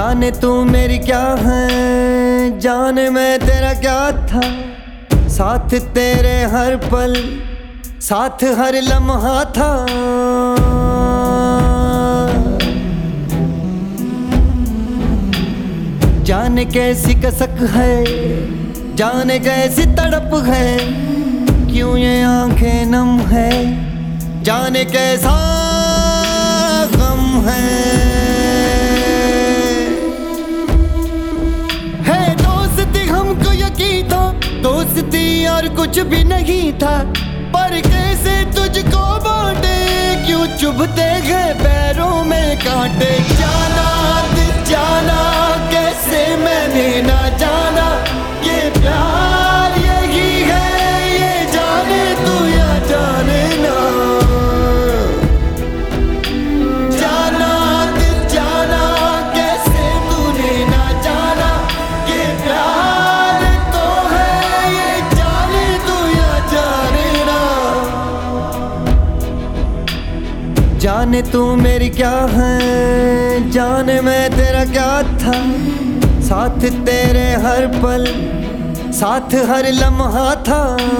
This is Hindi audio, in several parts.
जाने तू मेरी क्या है, जाने मैं तेरा क्या था। साथ तेरे हर पल, साथ हर लम्हा था। जाने कैसी कसक है, जाने कैसी तड़प है, क्यों ये आंखें नम है, जाने कैसा गम है। दोस्ती हमको यकीन था, दोस्ती और कुछ भी नहीं था, पर कैसे तुझको बांटे, क्यों चुभते गए पैरों में कांटे। जाना जाना कैसे मैंने ना जाना, ये प्यार यही है, ये जाने तू या जाने ना। जाना जाना कैसे तूने ना जाना, ये प्यार तो है, ये जाने तू या जाने ना। जाने तू मेरी क्या है, जाने मैं तेरा क्या था। साथ तेरे हर पल, साथ हर लम्हा था।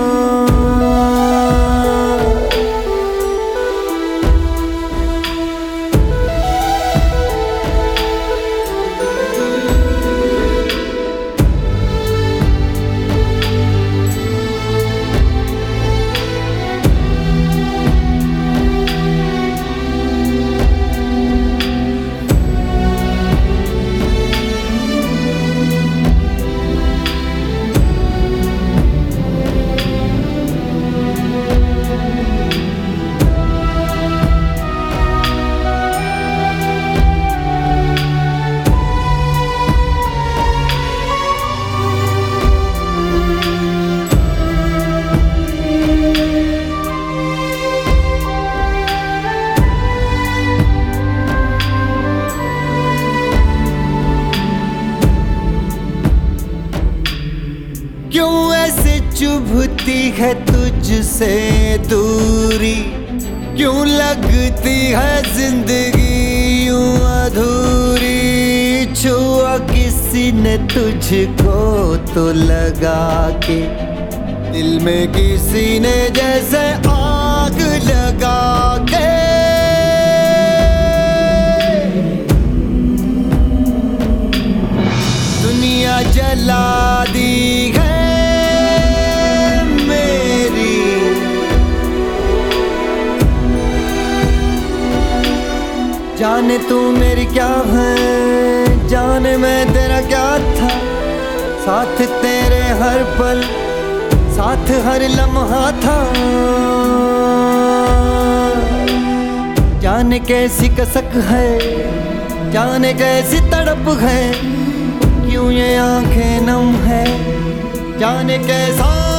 क्यों ऐसे चुभती है तुझसे दूरी, क्यों लगती है जिंदगी यूं अधूरी। छुआ किसी ने तुझको तो लगा के, दिल में किसी ने जैसे आग लगा के। दुनिया जला दी है जाने तू मेरी क्या है, जाने मैं तेरा क्या था। साथ तेरे हर पल, साथ हर लम्हा था। जाने कैसी कसक है, जाने कैसी तड़प है, क्यों ये आंखें नम है, जाने कैसा